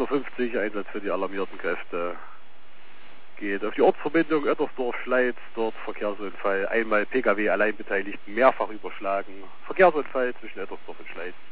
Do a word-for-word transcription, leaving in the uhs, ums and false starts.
vierhundertfünfzig, Einsatz für die alarmierten Kräfte. Geht auf die Ortsverbindung Oettersdorf-Schleiz, dort Verkehrsunfall, einmal P K W Alleinbeteiligten mehrfach überschlagen. Verkehrsunfall zwischen Oettersdorf und Schleiz.